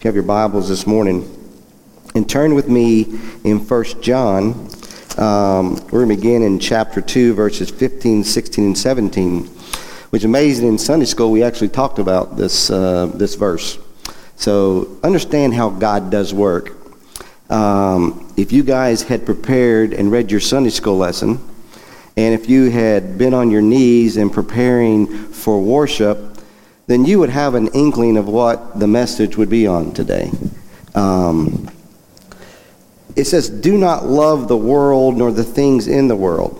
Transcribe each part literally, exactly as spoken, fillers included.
you have your Bibles this morning, and turn with me in First John. Um, we're going to begin in chapter two, verses fifteen, sixteen, and seventeen. Which is amazing. In Sunday school, we actually talked about this uh, this verse. So understand how God does work. Um, if you guys had prepared and read your Sunday school lesson, and if you had been on your knees and preparing for worship, then you would have an inkling of what the message would be on today. Um, it says, "Do not love the world nor the things in the world."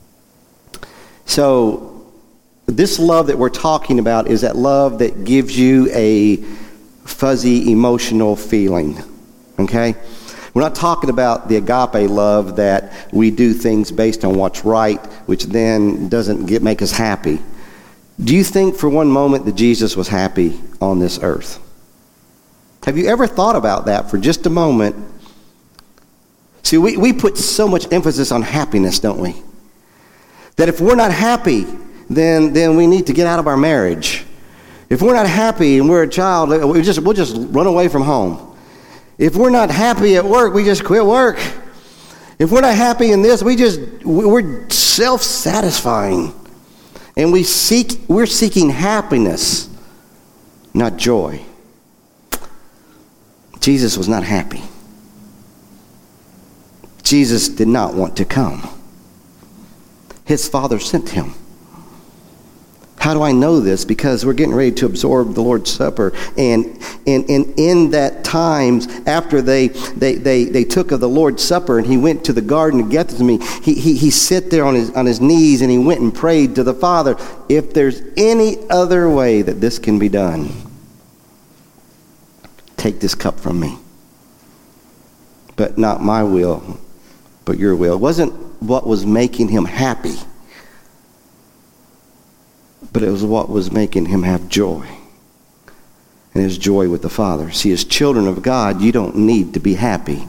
So this love that we're talking about is that love that gives you a fuzzy emotional feeling, okay? We're not talking about the agape love that we do things based on what's right, which then doesn't get make us happy. Do you think for one moment that Jesus was happy on this earth? Have you ever thought about that for just a moment? See, we, we put so much emphasis on happiness, don't we? That if we're not happy, then then we need to get out of our marriage. If we're not happy and we're a child, we just we'll just run away from home. If we're not happy at work, we just quit work. If we're not happy in this, we just we're self-satisfying. And we seek we're seeking happiness, not joy. Jesus was not happy. Jesus did not want to come. His Father sent him. How do I know this? Because we're getting ready to absorb the Lord's Supper. And, and, and in that times, after they, they, they, they took of the Lord's Supper and he went to the Garden of Gethsemane, he, he, he sat there on his, on his knees and he went and prayed to the Father, if there's any other way that this can be done, take this cup from me. But not my will, but your will. It wasn't what was making him happy, but it was what was making him have joy. And his joy with the Father. See, as children of God, you don't need to be happy.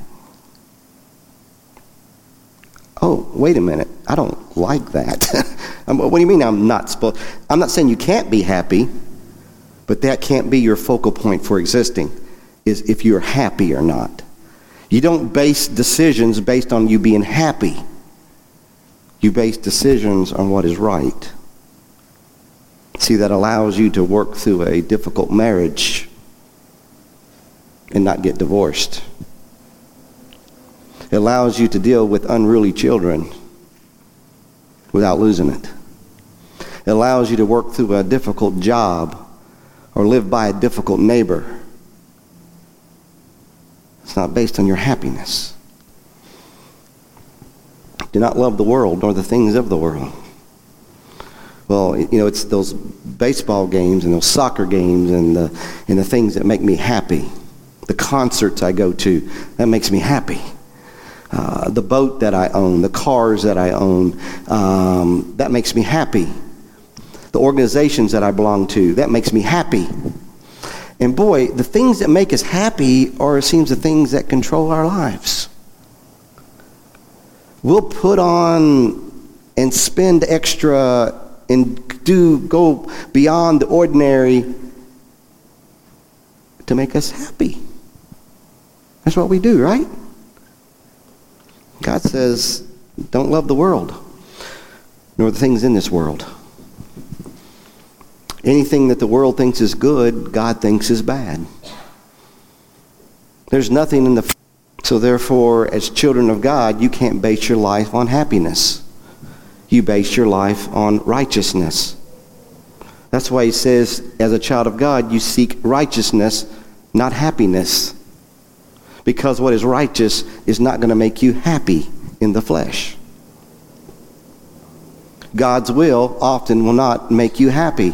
Oh, wait a minute. I don't like that. What do you mean I'm not supposed? I'm not saying you can't be happy, but that can't be your focal point for existing, is if you're happy or not. You don't base decisions based on you being happy. You base decisions on what is right. See, that allows you to work through a difficult marriage and not get divorced. It allows you to deal with unruly children without losing it. It allows you to work through a difficult job or live by a difficult neighbor. It's not based on your happiness. Do not love the world nor the things of the world. Well, you know, it's those baseball games and those soccer games and the and the things that make me happy. The concerts I go to, that makes me happy. Uh, the boat that I own, the cars that I own, um, that makes me happy. The organizations that I belong to, that makes me happy. And boy, the things that make us happy are, it seems, the things that control our lives. We'll put on and spend extra and do go beyond the ordinary to make us happy. That's what we do, right? God says, don't love the world, nor the things in this world. Anything that the world thinks is good, God thinks is bad. There's nothing in the... So therefore, as children of God, you can't base your life on happiness. You base your life on righteousness. That's why he says, as a child of God, you seek righteousness, not happiness. Because what is righteous is not going to make you happy in the flesh. God's will often will not make you happy.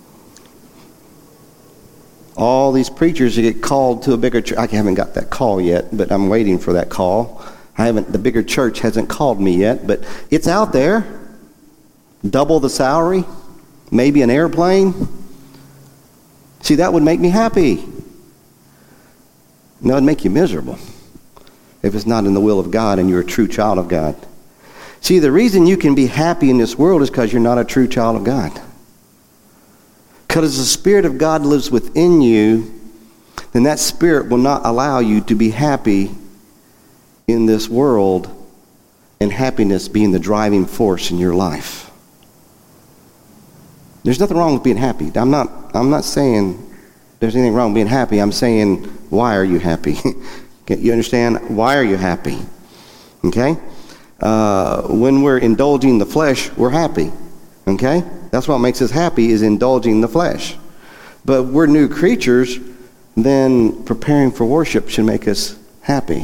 All these preachers that get called to a bigger church, I haven't got that call yet, but I'm waiting for that call. I haven't, the bigger church hasn't called me yet, but it's out there. Double the salary, maybe an airplane. See, that would make me happy. No, it'd make you miserable if it's not in the will of God and you're a true child of God. See, the reason you can be happy in this world is because you're not a true child of God. Because the Spirit of God lives within you, then that spirit will not allow you to be happy in this world, and happiness being the driving force in your life. There's nothing wrong with being happy. I'm not, I'm not saying there's anything wrong with being happy. I'm saying, why are you happy? You understand? Why are you happy? Okay? Uh, when we're indulging the flesh, we're happy. Okay? That's what makes us happy, is indulging the flesh. But we're new creatures, then preparing for worship should make us happy.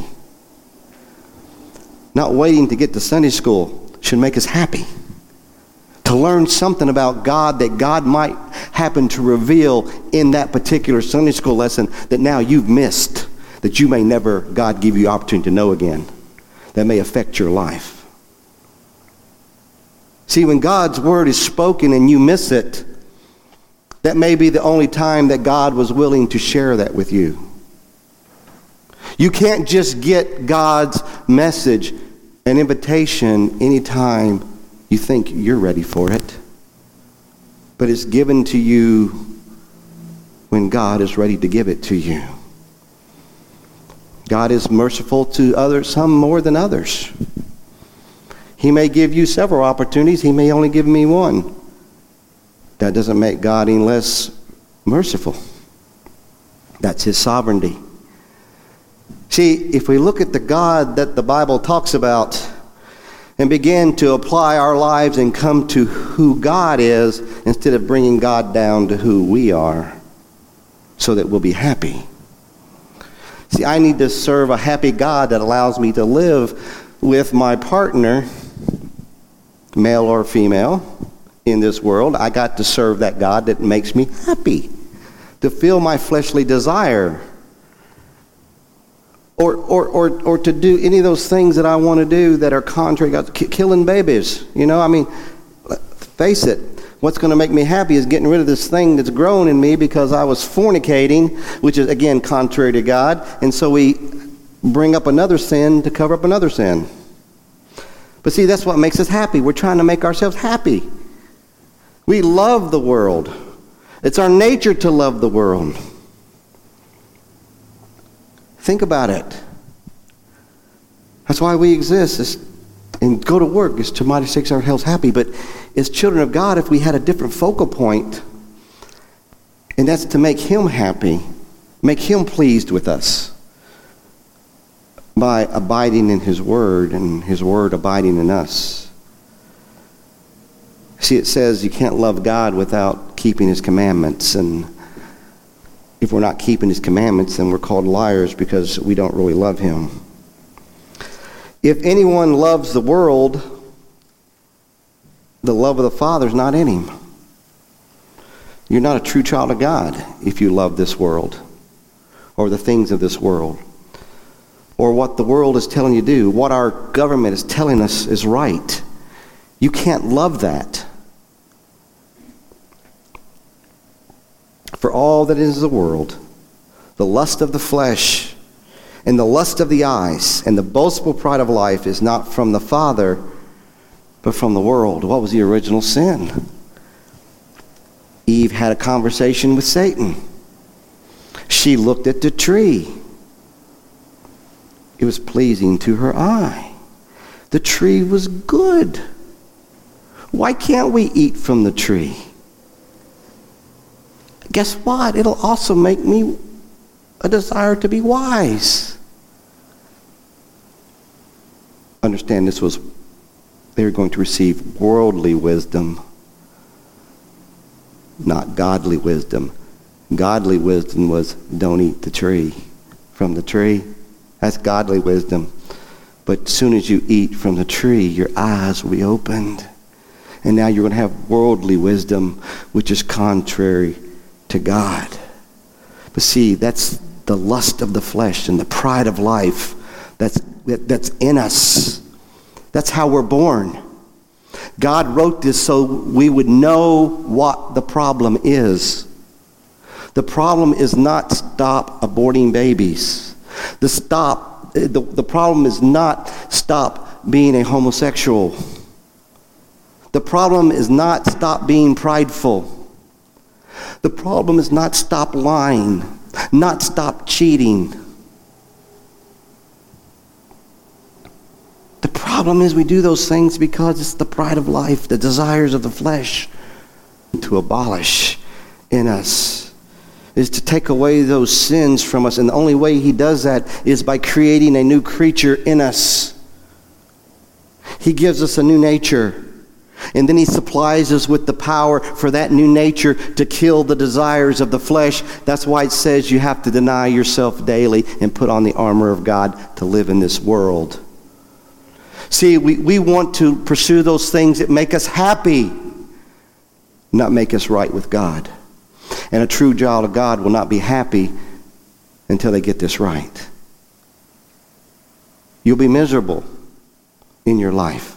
Not waiting to get to Sunday school should make us happy. To learn something about God that God might happen to reveal in that particular Sunday school lesson that now you've missed, that you may never, God, give you opportunity to know again, that may affect your life. See, when God's word is spoken and you miss it, that may be the only time that God was willing to share that with you. You can't just get God's message, an invitation, anytime you think you're ready for it. But it's given to you when God is ready to give it to you. God is merciful to others, some more than others. He may give you several opportunities. He may only give me one. That doesn't make God any less merciful. That's his sovereignty. See, if we look at the God that the Bible talks about and begin to apply our lives and come to who God is instead of bringing God down to who we are so that we'll be happy. See, I need to serve a happy God that allows me to live with my partner, male or female, in this world. I got to serve that God that makes me happy, to feel my fleshly desire, or or or or to do any of those things that I want to do that are contrary to God, killing babies. You know, I mean, face it. What's going to make me happy is getting rid of this thing that's grown in me because I was fornicating, which is, again, contrary to God. And so we bring up another sin to cover up another sin. But see, that's what makes us happy. We're trying to make ourselves happy. We love the world. It's our nature to love the world. Think about it. That's why we exist. It's, and go to work is to mighty six our health happy. But as children of God, if we had a different focal point, and that's to make him happy, make him pleased with us by abiding in his word and his word abiding in us. See, it says you can't love God without keeping his commandments. And if we're not keeping his commandments, then we're called liars because we don't really love him. If anyone loves the world, the love of the Father is not in him. You're not a true child of God if you love this world or the things of this world or what the world is telling you to do, what our government is telling us is right. You can't love that. For all that is the world, the lust of the flesh and the lust of the eyes and the boastful pride of life is not from the Father, but from the world. What was the original sin? Eve had a conversation with Satan. She looked at the tree. It was pleasing to her eye. The tree was good. Why can't we eat from the tree? Guess what? It'll also make me a desire to be wise. Understand, this was, they were going to receive worldly wisdom, not godly wisdom. Godly wisdom was, don't eat the tree from the tree. That's godly wisdom. But as soon as you eat from the tree, your eyes will be opened. And now you're going to have worldly wisdom, which is contrary to God. But see, that's the lust of the flesh and the pride of life that's, that, that's in us. That's how we're born. God wrote this so we would know what the problem is. The problem is not stop aborting babies. The stop the, the problem is not stop being a homosexual. The problem is not stop being prideful. The problem is not stop lying. not stop cheating. The problem is we do those things because it's the pride of life, the desires of the flesh, to abolish in us, is to take away those sins from us. And the only way he does that is by creating a new creature in us. He gives us a new nature. And then he supplies us with the power for that new nature to kill the desires of the flesh. That's why it says you have to deny yourself daily and put on the armor of God to live in this world. See, we, we want to pursue those things that make us happy, not make us right with God. And a true child of God will not be happy until they get this right. You'll be miserable in your life.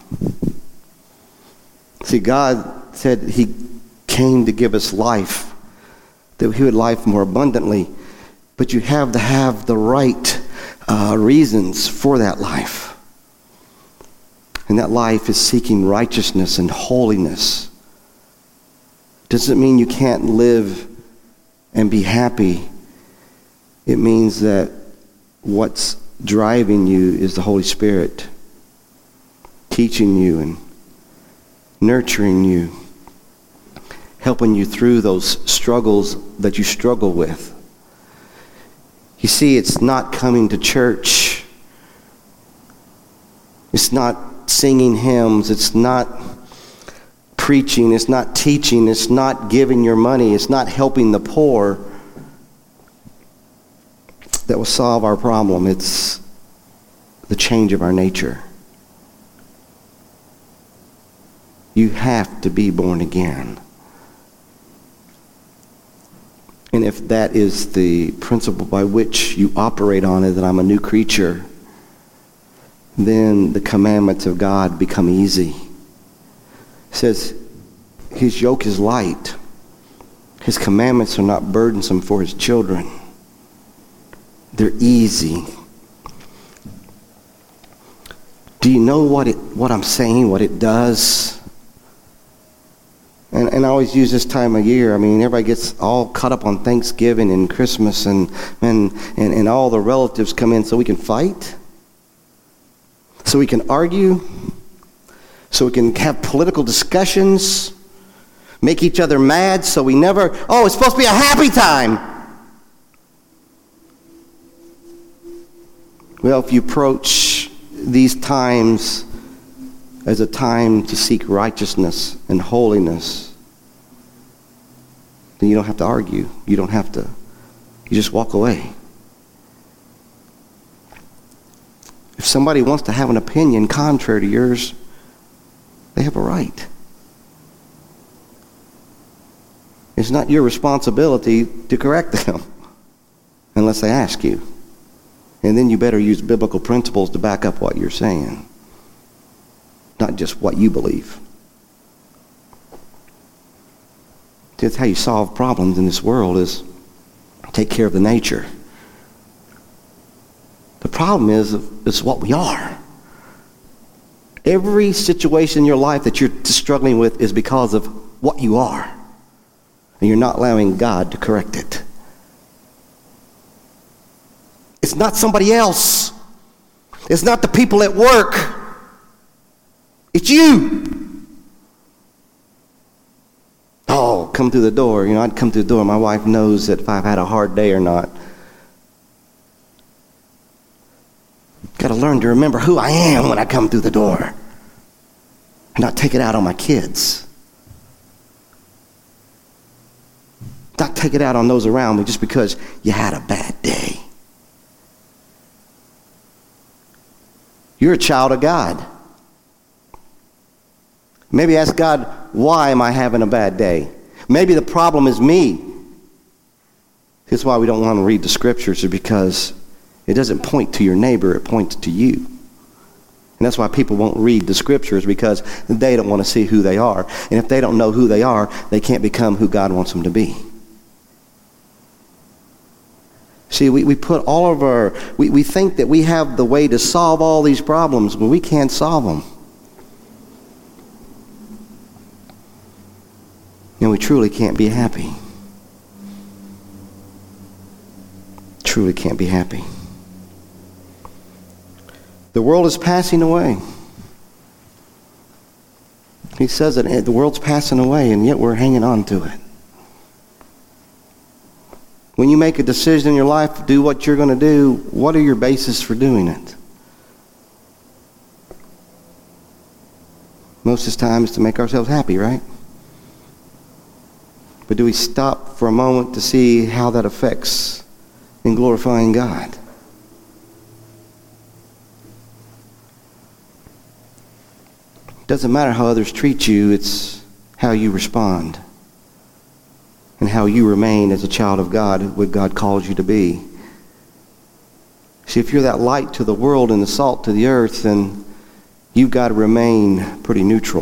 See, God said he came to give us life, that he would life more abundantly. But you have to have the right uh, reasons for that life. And that life is seeking righteousness and holiness. Doesn't mean you can't live and be happy. It means that what's driving you is the Holy Spirit, teaching you and nurturing you, helping you through those struggles that you struggle with. You see, it's not coming to church. It's not singing hymns. It's not preaching. It's not teaching. It's not giving your money. It's not helping the poor that will solve our problem. It's the change of our nature. You have to be born again. And if that is the principle by which you operate on it, that I'm a new creature, then the commandments of God become easy. It says, his yoke is light. His commandments are not burdensome for his children. They're easy. Do you know what it what I'm saying, what it does? And, and I always use this time of year. I mean, everybody gets all caught up on Thanksgiving and Christmas, and, and, and, and all the relatives come in so we can fight, so we can argue, so we can have political discussions, make each other mad, so we never, oh, it's supposed to be a happy time. Well, if you approach these times as a time to seek righteousness and holiness, then you don't have to argue. You don't have to. You just walk away. If somebody wants to have an opinion contrary to yours, they have a right. It's not your responsibility to correct them unless they ask you. And then you better use biblical principles to back up what you're saying, not just what you believe. That's how you solve problems in this world, is take care of the nature. The problem is, is what we are. Every situation in your life that you're struggling with is because of what you are. And you're not allowing God to correct it. It's not somebody else. It's not the people at work. It's you. Oh, come through the door. You know, I'd come through the door. My wife knows that if I've had a hard day or not. Got to learn to remember who I am when I come through the door. And not take it out on my kids. Not take it out on those around me just because you had a bad day. You're a child of God. Maybe ask God, why am I having a bad day? Maybe the problem is me. That's why we don't want to read the scriptures, is because it doesn't point to your neighbor, it points to you. And that's why people won't read the scriptures, because they don't want to see who they are. And if they don't know who they are, they can't become who God wants them to be. See, we, we put all of our, we, we think that we have the way to solve all these problems, but we can't solve them. And we truly can't be happy. truly can't be happy. The world is passing away. He says that the world's passing away, and yet we're hanging on to it. When you make a decision in your life to do what you're going to do, what are your bases for doing it? Most of the time it's to make ourselves happy, right? But do we stop for a moment to see how that affects in glorifying God? It doesn't matter how others treat you, it's how you respond and how you remain as a child of God, what God calls you to be. See, if you're that light to the world and the salt to the earth, then you've got to remain pretty neutral.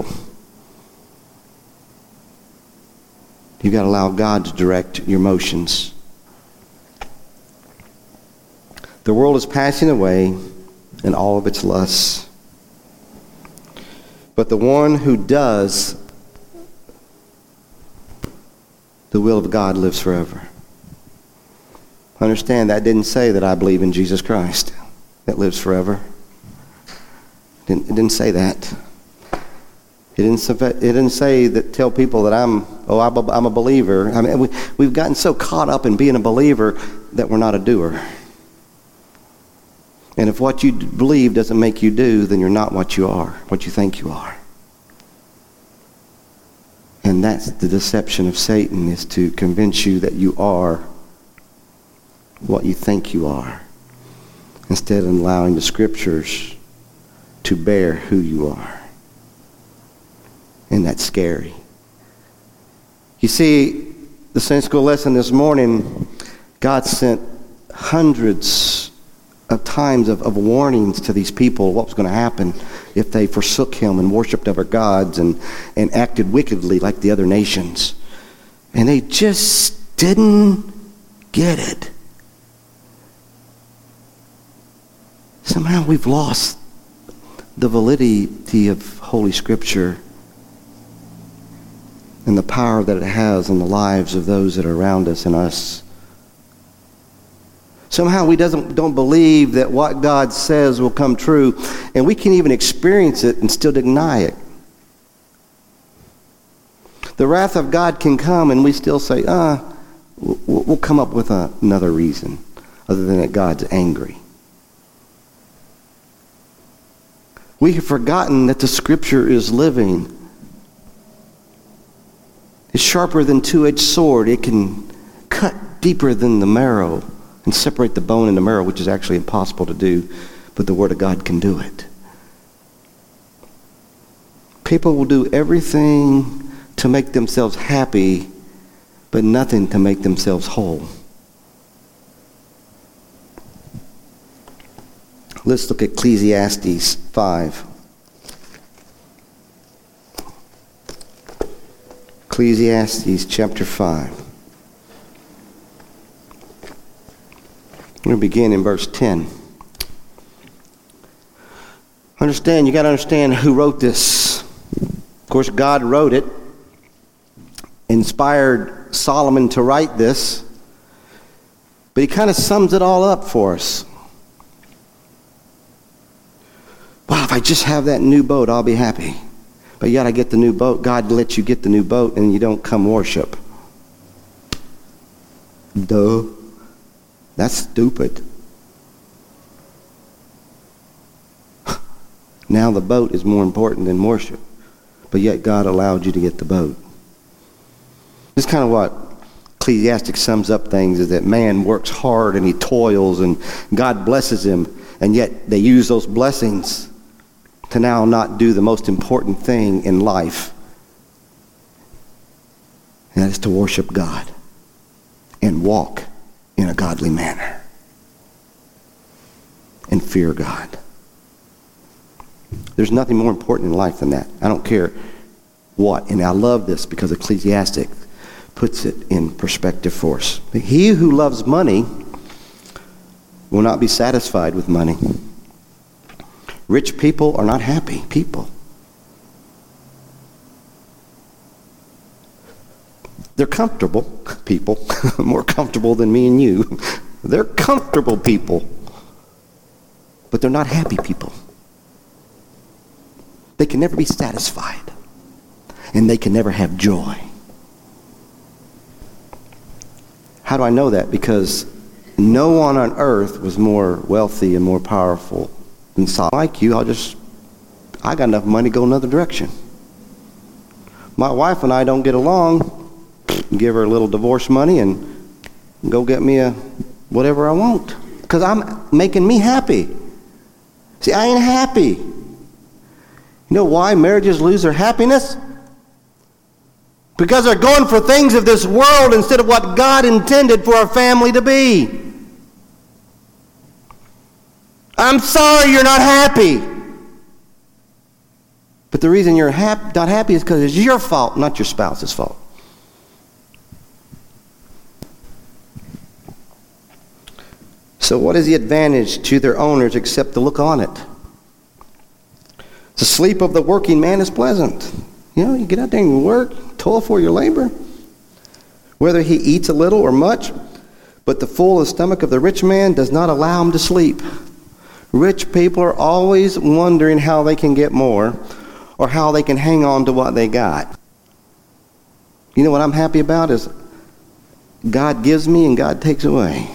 You've got to allow God to direct your motions. The world is passing away in all of its lusts. But the one who does the will of God lives forever. Understand, that didn't say that I believe in Jesus Christ that lives forever. It didn't, it didn't say that. It didn't, it didn't say that, tell people that I'm, oh, I'm a, I'm a believer. I mean, we, we've gotten so caught up in being a believer that we're not a doer. And if what you believe doesn't make you do, then you're not what you are, what you think you are. And that's the deception of Satan, is to convince you that you are what you think you are, instead of allowing the Scriptures to bear who you are. And that's scary. You see, the Sunday school lesson this morning, God sent hundreds of times of, of warnings to these people what was going to happen if they forsook him and worshipped other gods and, and acted wickedly like the other nations. And they just didn't get it. Somehow we've lost the validity of Holy Scripture and the power that it has in the lives of those that are around us and us. Somehow we doesn't, don't believe that what God says will come true, and we can even experience it and still deny it. The wrath of God can come and we still say, ah, we'll, we'll come up with a, another reason other than that God's angry. We have forgotten that the Scripture is living. It's sharper than a two-edged sword. It can cut deeper than the marrow and separate the bone and the marrow, which is actually impossible to do, but the Word of God can do it. People will do everything to make themselves happy, but nothing to make themselves whole. Let's look at Ecclesiastes five. Ecclesiastes chapter five. We're going to begin in verse ten. Understand, you got to understand who wrote this. Of course, God wrote it, inspired Solomon to write this, but he kind of sums it all up for us. Well, if I just have that new boat, I'll be happy. But you got to get the new boat. God lets you get the new boat and you don't come worship. Duh. That's stupid. Now the boat is more important than worship. But yet God allowed you to get the boat. This is kind of what Ecclesiastes sums up things, is that man works hard and he toils and God blesses him. And yet they use those blessings to now not do the most important thing in life. And that is to worship God and walk in a godly manner and fear God. There's nothing more important in life than that. I don't care what. And I love this because Ecclesiastes puts it in perspective for us. He who loves money will not be satisfied with money. Rich people are not happy people. They're comfortable people, more comfortable than me and you. They're comfortable people, but they're not happy people. They can never be satisfied, and they can never have joy. How do I know that? Because no one on earth was more wealthy and more powerful than Solomon. Like you, I'll just, I got enough money to go another direction. My wife and I don't get along. Give her a little divorce money and go get me a whatever I want. Because I'm making me happy. See, I ain't happy. You know why marriages lose their happiness? Because they're going for things of this world instead of what God intended for our family to be. I'm sorry you're not happy. But the reason you're hap- not happy is because it's your fault, not your spouse's fault. So what is the advantage to their owners except to look on it? The sleep of the working man is pleasant. You know, you get out there and you work, toil for your labor. Whether he eats a little or much, but the full stomach of the rich man does not allow him to sleep. Rich people are always wondering how they can get more or how they can hang on to what they got. You know what I'm happy about is God gives me and God takes away.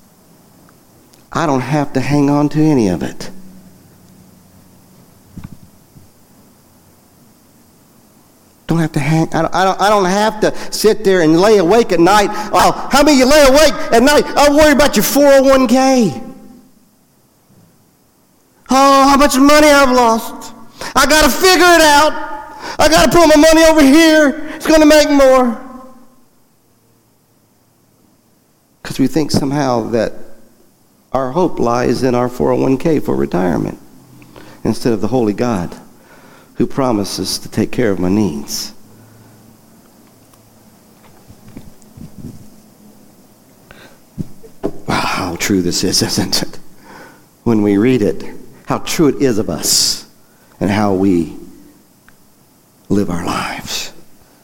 I don't have to hang on to any of it. Don't have to hang. I don't, I don't. I don't have to sit there and lay awake at night. Oh, how many of you lay awake at night? I worry about your four oh one k. Oh, how much money I've lost. I got to figure it out. I got to put my money over here. It's going to make more. Because we think somehow that our hope lies in our four oh one k for retirement instead of the holy God who promises to take care of my needs. Wow, how true this is, isn't it? When we read it, how true it is of us and how we live our lives.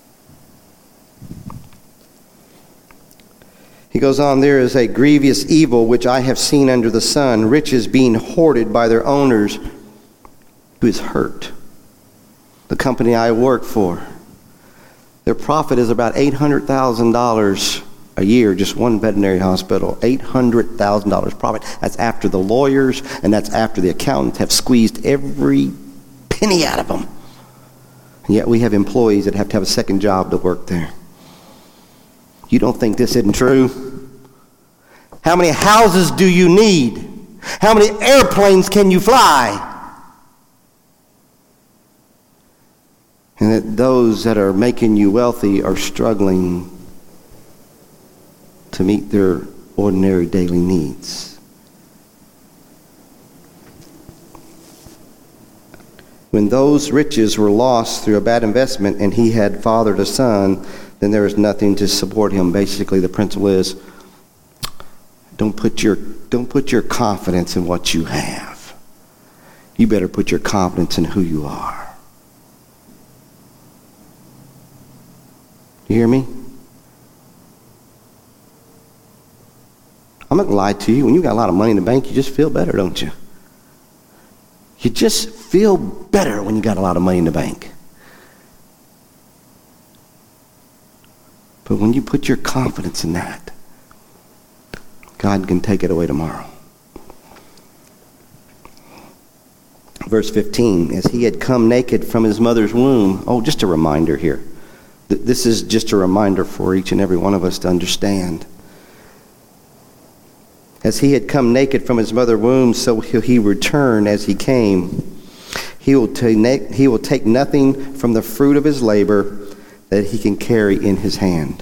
He goes on, there is a grievous evil which I have seen under the sun, riches being hoarded by their owners who is hurt. The company I work for, their profit is about eight hundred thousand dollars a year, just one veterinary hospital, eight hundred thousand dollars profit. That's after the lawyers and that's after the accountants have squeezed every penny out of them. And yet we have employees that have to have a second job to work there. You don't think this isn't true? How many houses do you need? How many airplanes can you fly? And that those that are making you wealthy are struggling to meet their ordinary daily needs. When those riches were lost through a bad investment and he had fathered a son, then there is nothing to support him. Basically, the principle is don't put your don't put your confidence in what you have. You better put your confidence in who you are. You hear me? I'm not going to lie to you. When you got a lot of money in the bank, you just feel better, don't you? You just feel better when you got a lot of money in the bank. But when you put your confidence in that, God can take it away tomorrow. Verse fifteen, as he had come naked from his mother's womb. Oh, just a reminder here. This is just a reminder for each and every one of us to understand. As he had come naked from his mother's womb, so will he return as he came. He will take, he will take nothing from the fruit of his labor that he can carry in his hand.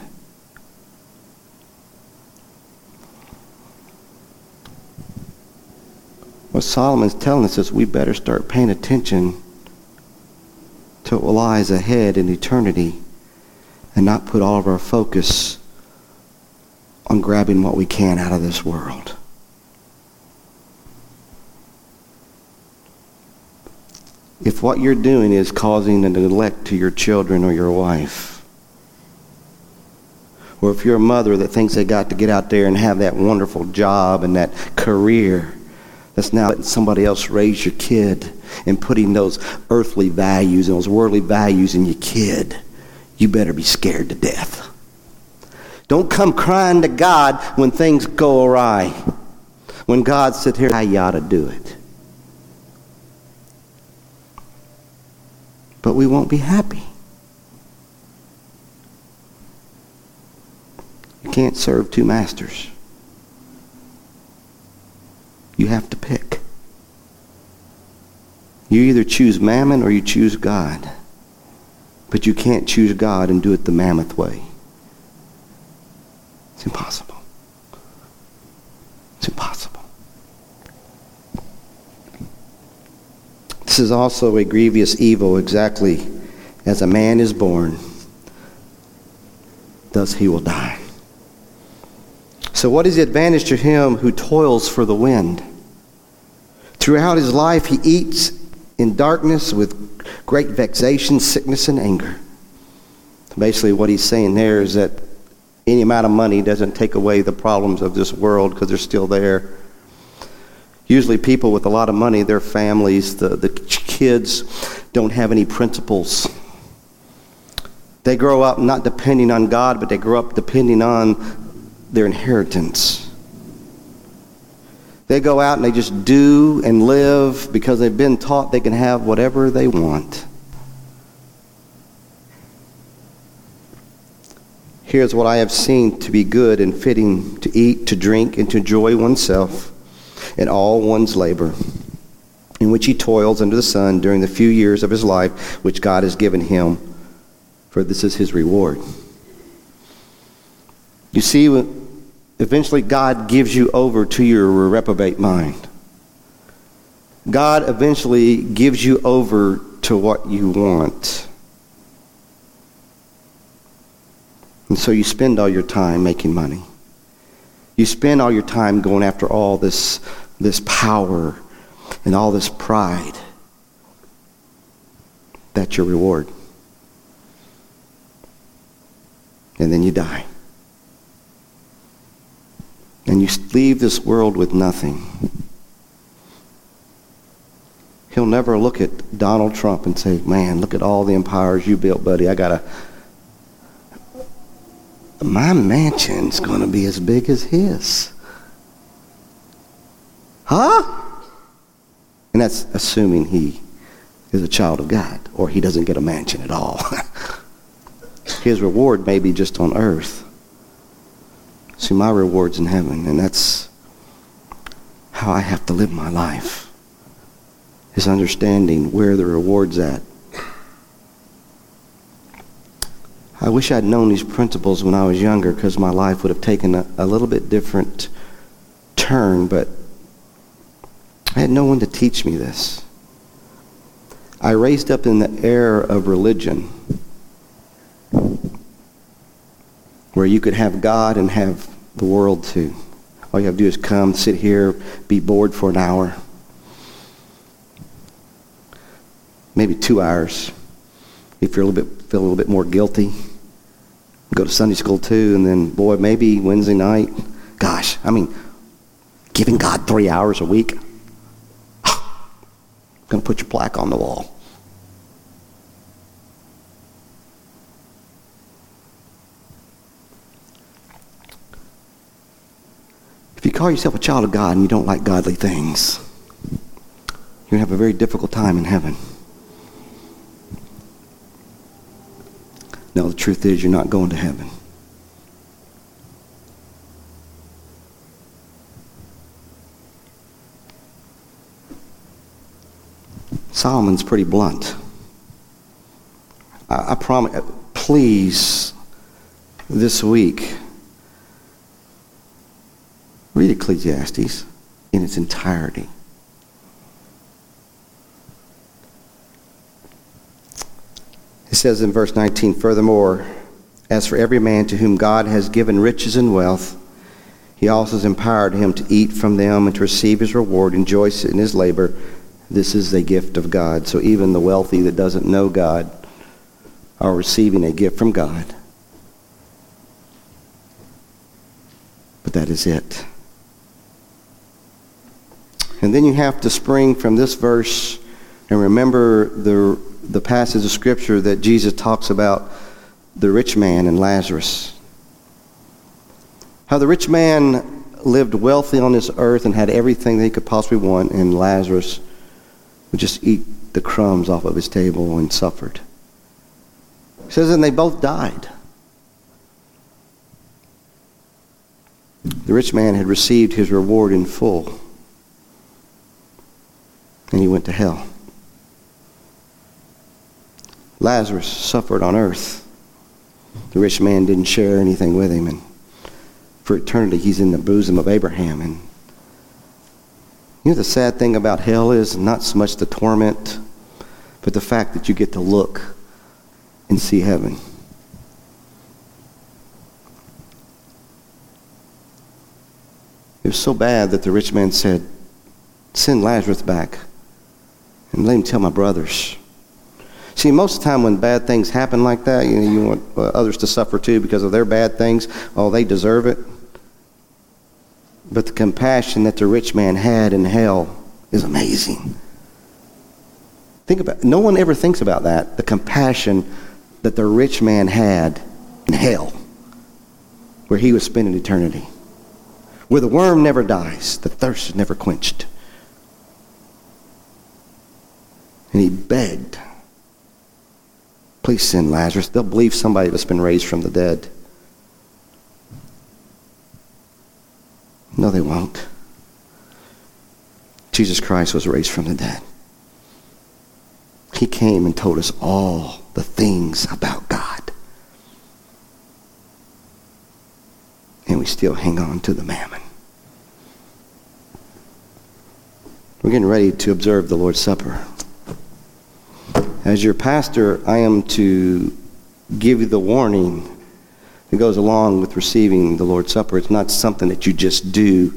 What Solomon's telling us is we better start paying attention to what lies ahead in eternity and not put all of our focus on grabbing what we can out of this world. If what you're doing is causing a neglect to your children or your wife, Or if you're a mother that thinks they got to get out there and have that wonderful job and that career, that's now letting somebody else raise your kid and putting those earthly values and those worldly values in your kid, you better be scared to death. Don't come crying to God when things go awry. When God said, here, how you ought to do it. But we won't be happy. You can't serve two masters. You have to pick. You either choose mammon or you choose God. But you can't choose God and do it the mammoth way. It's impossible. It's impossible. This is also a grievous evil, exactly as a man is born, thus he will die. So what is the advantage to him who toils for the wind? Throughout his life he eats in darkness with great vexation, sickness, and anger. Basically what he's saying there is that any amount of money doesn't take away the problems of this world because they're still there. Usually people with a lot of money, their families, the, the kids don't have any principles. They grow up not depending on God, but they grow up depending on their inheritance. They go out and they just do and live because they've been taught they can have whatever they want. Here's what I have seen to be good and fitting: to eat, to drink, and to enjoy oneself in all one's labor, in which he toils under the sun during the few years of his life which God has given him, for this is his reward. You see, eventually God gives you over to your reprobate mind. God eventually gives you over to what you want. And so you spend all your time making money. You spend all your time going after all this, this power and all this pride. That's your reward. And then you die. And you leave this world with nothing. He'll never look at Donald Trump and say, man, look at all the empires you built, buddy. I got to... My mansion's going to be as big as his. Huh? And that's assuming he is a child of God, or he doesn't get a mansion at all. His reward may be just on earth. See, my reward's in heaven, and that's how I have to live my life, is understanding where the reward's at. I wish I'd known these principles when I was younger, because my life would have taken a, a little bit different turn, but I had no one to teach me this. I raised up in the era of religion, where you could have God and have the world too. All you have to do is come, sit here, be bored for an hour, maybe two hours. If you're a little bit, feel a little bit more guilty, go to Sunday school too, and then, boy, maybe Wednesday night. Gosh, I mean, giving God three hours a week. Going to put your plaque on the wall. If you call yourself a child of God and you don't like godly things, you're going to have a very difficult time in heaven. No, the truth is you're not going to heaven. Solomon's pretty blunt. I, I promise, please, this week, read Ecclesiastes in its entirety. It says in verse nineteen, furthermore, as for every man to whom God has given riches and wealth, he also has empowered him to eat from them and to receive his reward, rejoice in his labor. This is a gift of God. So even the wealthy that doesn't know God are receiving a gift from God. but that is it. And then you have to spring from this verse and remember the, the passage of Scripture that Jesus talks about the rich man and Lazarus. How the rich man lived wealthy on this earth and had everything that he could possibly want, and Lazarus would just eat the crumbs off of his table and suffered. It says, and they both died. The rich man had received his reward in full, and he went to hell. Lazarus suffered on earth. The rich man didn't share anything with him, and for eternity he's in the bosom of Abraham. And you know the sad thing about hell is not so much the torment, but the fact that you get to look and see heaven. It was so bad that the rich man said, send Lazarus back and let him tell my brothers. See, most of the time when bad things happen like that, you know, you want uh, others to suffer too because of their bad things. Oh, they deserve it. But the compassion that the rich man had in hell is amazing. Think about it. No one ever thinks about that, the compassion that the rich man had in hell, where he was spending eternity. Where the worm never dies, the thirst is never quenched. And he begged, please send Lazarus. They'll believe somebody that's been raised from the dead. No, they won't. Jesus Christ was raised from the dead. He came and told us all the things about God. And we still hang on to the mammon. We're getting ready to observe the Lord's Supper. As your pastor, I am to give you the warning that goes along with receiving the Lord's Supper. It's not something that you just do.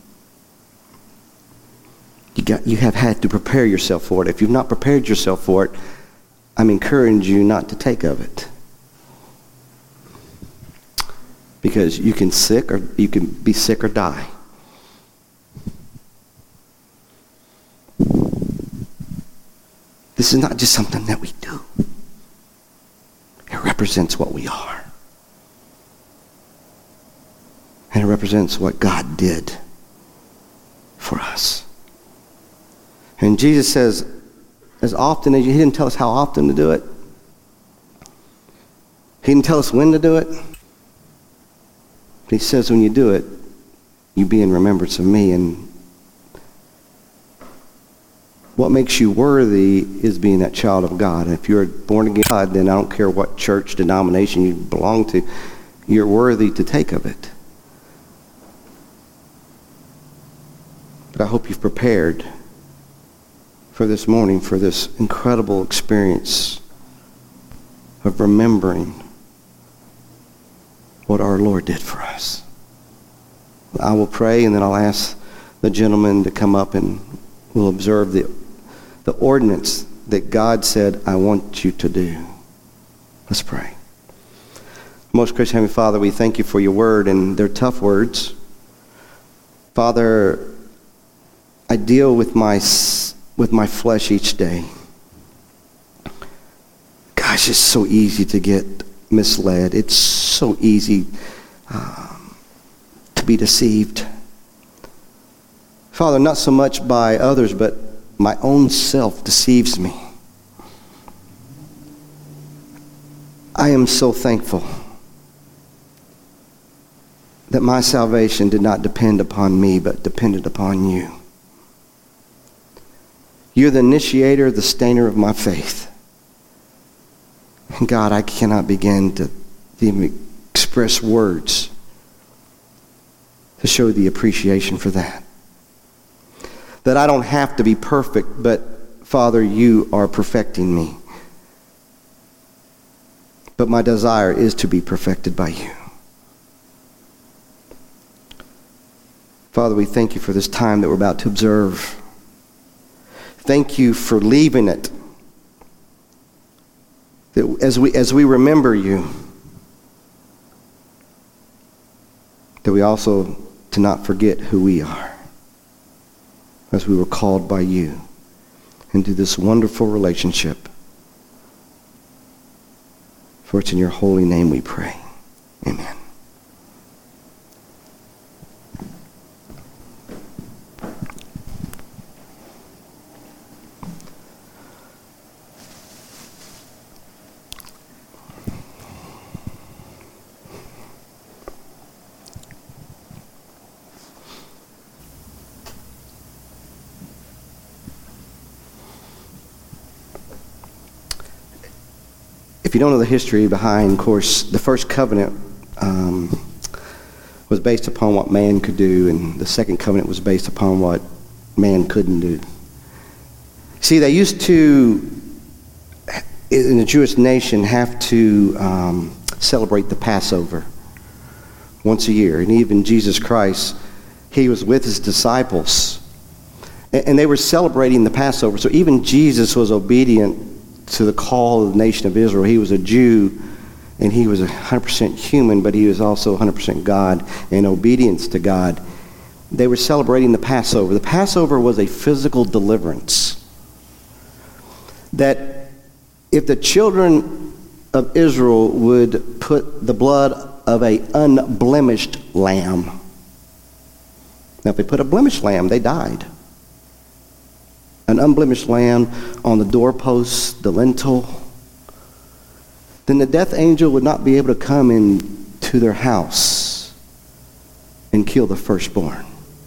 You got, you have had to prepare yourself for it. If you've not prepared yourself for it, I'm encouraging you not to take of it. Because you can sick or you can be sick or die. This is not just something that we do. It represents what we are. And it represents what God did for us. And Jesus says, as often as you, he didn't tell us how often to do it. He didn't tell us when to do it. He says when you do it, you be in remembrance of me. And what makes you worthy is being that child of God. And if you're born again God, then I don't care what church denomination you belong to, you're worthy to take of it. But I hope you've prepared for this morning, for this incredible experience of remembering what our Lord did for us. I will pray, and then I'll ask the gentleman to come up and we'll observe the, the ordinance that God said, I want you to do. Let's pray. Most gracious Heavenly Father, we thank you for your word, and they're tough words. Father, I deal with my with my flesh each day. Gosh, it's so easy to get misled. It's so easy um, to be deceived. Father, not so much by others, but my own self deceives me. I am so thankful that my salvation did not depend upon me, but depended upon you. You're the initiator, the stainer of my faith. And God, I cannot begin to even express words to show the appreciation for that. That I don't have to be perfect, but Father, you are perfecting me. But my desire is to be perfected by you. Father, we thank you for this time that we're about to observe. Thank you for leaving it. That as we as we remember you, that we also to not forget who we are, as we were called by you into this wonderful relationship. For it's in your holy name we pray. Amen. If you don't know the history behind, of course, the first covenant um, was based upon what man could do, and the second covenant was based upon what man couldn't do. See, they used to, in the Jewish nation, have to um, celebrate the Passover once a year. And even Jesus Christ, he was with his disciples, and, and they were celebrating the Passover. So even Jesus was obedient to the call of the nation of Israel. He was a Jew, and he was one hundred percent human, but he was also one hundred percent God in obedience to God. They were celebrating the Passover. The Passover was a physical deliverance. That if the children of Israel would put the blood of an unblemished lamb, now if they put a blemished lamb, they died. An unblemished lamb on the doorposts, the lintel, then the death angel would not be able to come into their house and kill the firstborn.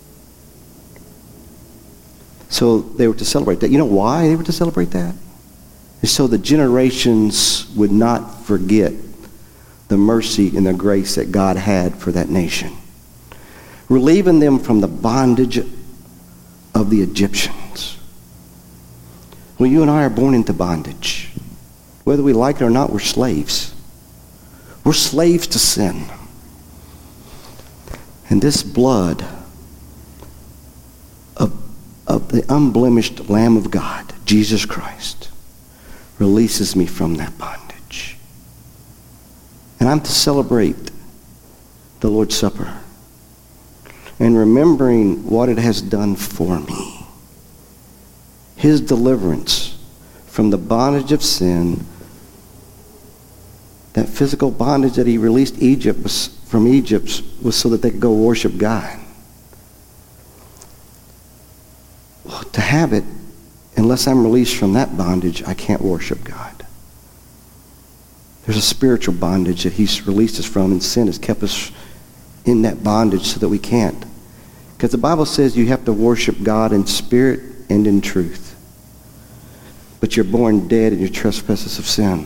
So they were to celebrate that. You know why they were to celebrate that? It's so the generations would not forget the mercy and the grace that God had for that nation, relieving them from the bondage of the Egyptians. Well, you and I are born into bondage. Whether we like it or not, we're slaves. We're slaves to sin. And this blood of, of the unblemished Lamb of God, Jesus Christ, releases me from that bondage. And I'm to celebrate the Lord's Supper and remembering what it has done for me. His deliverance from the bondage of sin, that physical bondage that he released Egypt was, from Egypt was so that they could go worship God. Well, to have it, unless I'm released from that bondage, I can't worship God. There's a spiritual bondage that he's released us from, and sin has kept us in that bondage so that we can't. Because the Bible says you have to worship God in spirit and in truth. But you're born dead in your trespasses of sin.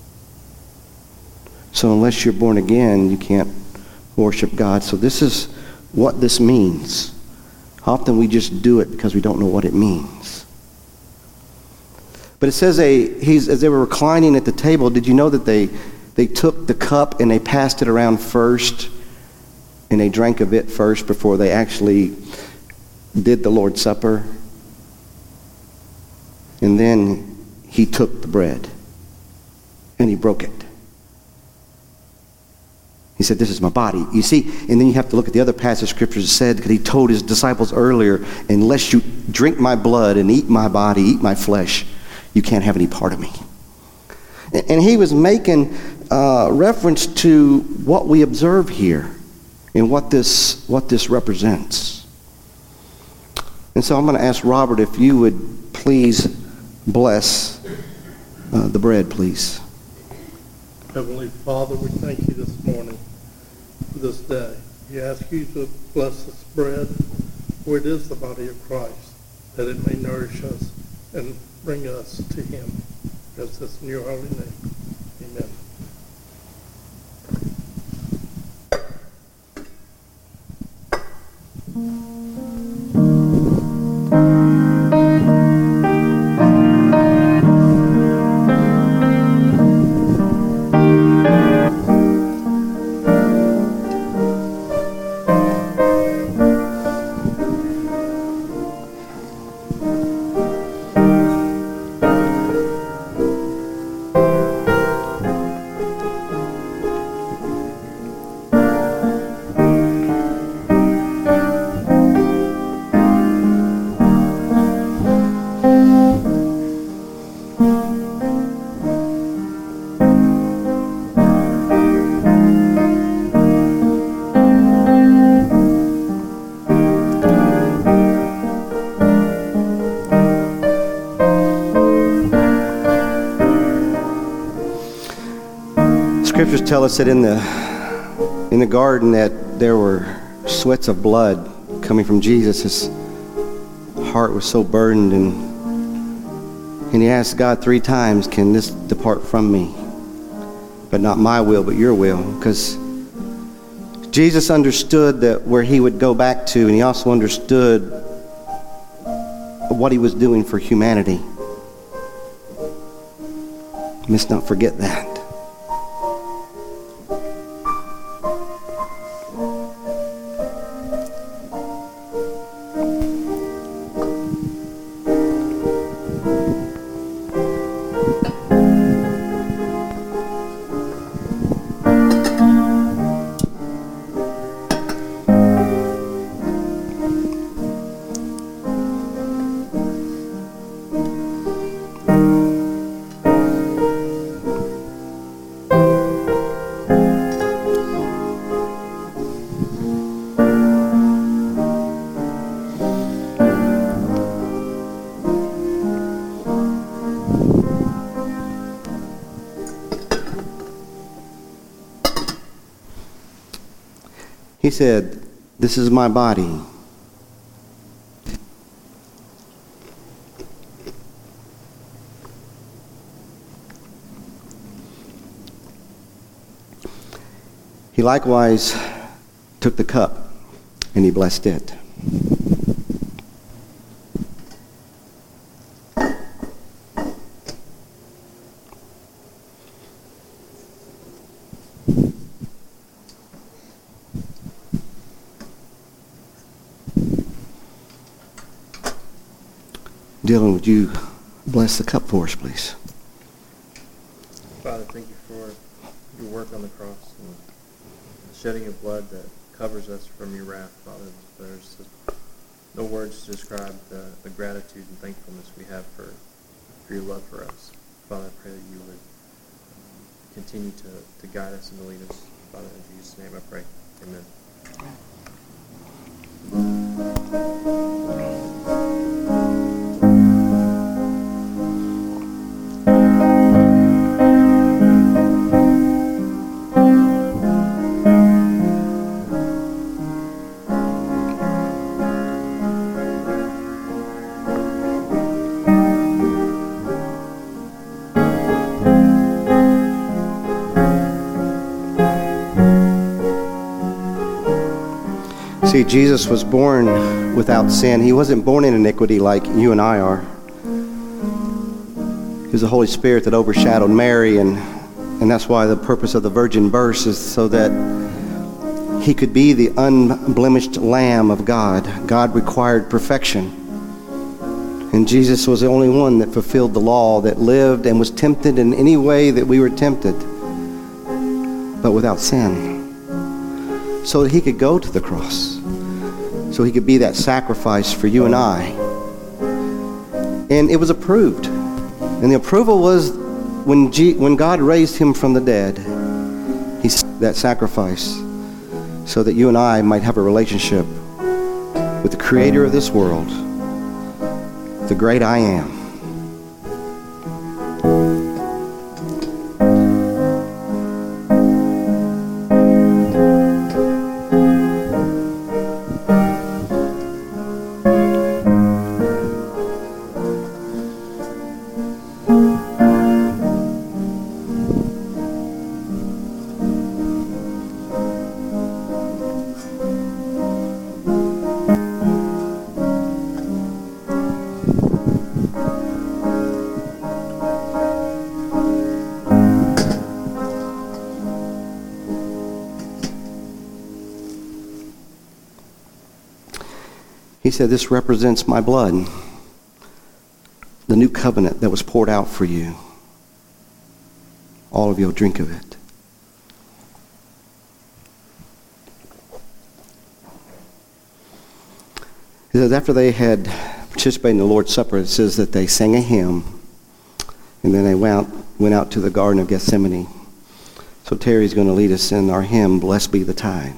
So unless you're born again, you can't worship God. So this is what this means. Often we just do it because we don't know what it means. But it says a, he's, as they were reclining at the table, did you know that they, they took the cup and they passed it around first, and they drank of it first before they actually did the Lord's Supper? And then he took the bread and he broke it. He said, this is my body. You see, and then you have to look at the other passage of scriptures that said, because he told his disciples earlier, unless you drink my blood and eat my body, eat my flesh, you can't have any part of me. And he was making uh, reference to what we observe here and what this, what this represents. And so I'm going to ask Robert if you would please bless uh, the bread, please. Heavenly Father, we thank you this morning for this day. We ask you to bless this bread, for it is the body of Christ, that it may nourish us and bring us to him. Because it's in your holy name. Amen. scriptures tell us that in the in the garden that there were sweats of blood coming from Jesus. His heart was so burdened, and and he asked God three times, "Can this depart from me? But not my will, but your will." Because Jesus understood that where he would go back to, and he also understood what he was doing for humanity. Let's not forget that. He said, "This is my body." He likewise took the cup and he blessed it. Dylan, would you bless the cup for us, please? Father, thank you for your work on the cross and the shedding of blood that covers us from your wrath, Father. There's no words to describe the, the gratitude and thankfulness we have for, for your love for us. Father, I pray that you would um, continue to, to guide us and to lead us. Father, in Jesus' name I pray. Amen. See, Jesus was born without sin. He wasn't born in iniquity like you and I are. It was the Holy Spirit that overshadowed Mary, and, and that's why the purpose of the virgin birth is so that he could be the unblemished Lamb of God. God required perfection. And Jesus was the only one that fulfilled the law, that lived and was tempted in any way that we were tempted, but without sin. So that he could go to the cross. So he could be that sacrifice for you and I. And it was approved. And the approval was when G- when God raised him from the dead. He said that sacrifice so that you and I might have a relationship with the creator of this world, the great I Am. He said, "This represents my blood, the new covenant that was poured out for you. All of you will drink of it." He says, after they had participated in the Lord's Supper, it says that they sang a hymn, and then they went out, went out to the Garden of Gethsemane. So Terry's going to lead us in our hymn, "Blessed Be the Tide."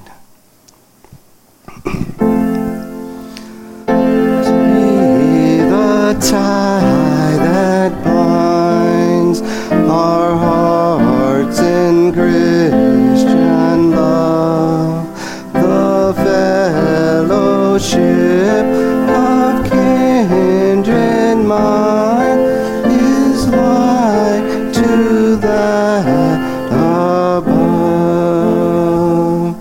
Tide that binds